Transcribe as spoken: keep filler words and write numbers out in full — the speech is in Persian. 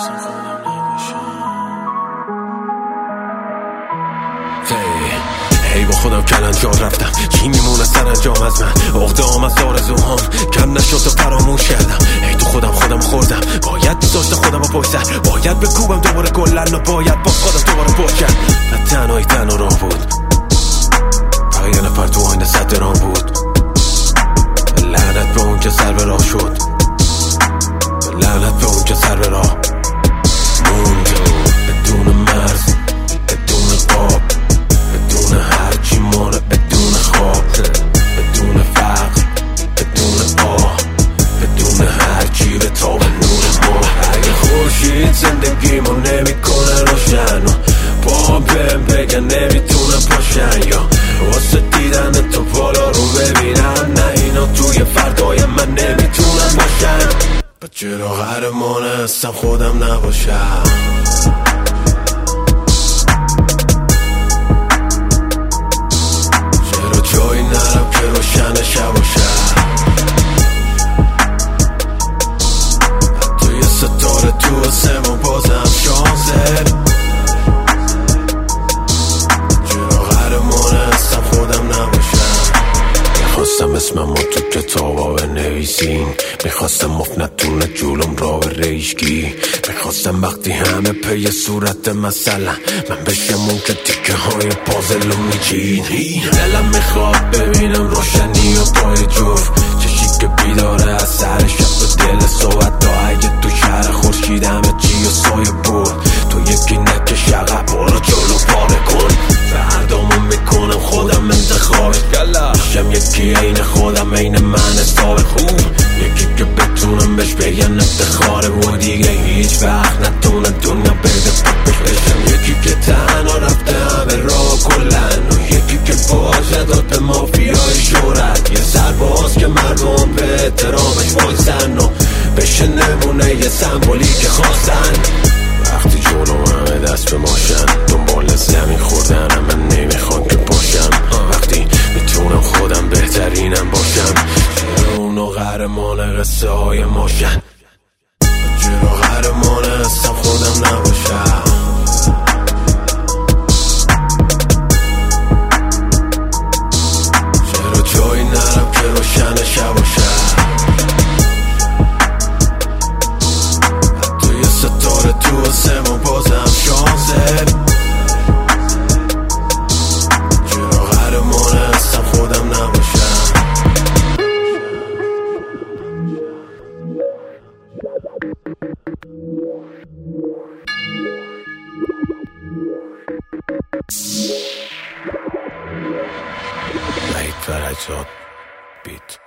هی با خودم کلنجار رفتم، چی میمونه سرانجام از من؟ عقده‌ام از آرزوهام کم نشد و فراموش کردم. هی تو خودم خودم خوردم، باید میذاشت خودم رو پشت سر، باید بکوبم دوباره کلن و باید با خودم دوباره پشت کرد. و تنهایی تنها راه بود، فقط یه نفر تو آینه صد درام بود. لعنت به اون که سر به راه شد، لعنت به اون که سر به راه موند بدون مرز، بدون قاب، بدون هرچی مانه، بدون خواب، بدون فقر، بدون آه، بدون هرچی به تاب نور ماه. اگه خورشید زندگیمو نمیکنه روشن و با بهم بگن نمیتونه پاشن، یا واسه دیدن تو بالا رو ببینن، نه اینا توی فردای من نمیتونن باشن. چرا قهرمان هستم خودم نباشم؟ چرا جایی نرم که روشن شب باشم؟ حتی یه ستاره تو آسمون بازم شانسه. چرا قهرمان هستم خودم نباشم؟ میخواستم اسمم رو تو کتابا بنویسین، میخواستم مفت نتونه جولم را به ریشگی، میخواستم وقتی همه پی صورت مثلا من بشم اون که تیکه های پازل رو میچین. دلم میخواد ببینم روشنی و پای جفت، چشی که بیداره از سر شب و دل صحبت تا اگه تو شهر خورشید همه چی و سایه بود، تو یکی نکش عقب برو جلو پاره کن. فردامو میکنم خودم انتخابش، میشم یکی عین خودم عین من حساب خوب، یکی که بتونم بهش بگن افتخاره و دیگه هیچ وقت نتونه دنیا بده پاکش بشم. یکی که تنها رفته همه راه کلن و یکی که باشه داد به مافیای شهرت، یه سرباز که مردم به احترامش وایسن و بشه نمونه یه سمبولی که خواستن. وقتی جلو همه دست به ماشن دنبال زمین خوردن من نمیخوان که باشم، وقتی میتونم خودم بهترینم باشم. چرا اونو قهرمان قصه های ماشن؟ چرا قهرمان هستم خودم نباشم؟ چرا جایی نرم که روشن شب باشم؟ حتی یه ستاره تو آسمون بازم شانسه. چرا قهرمان هستم خودم نباشم؟ Wait for I thought beat.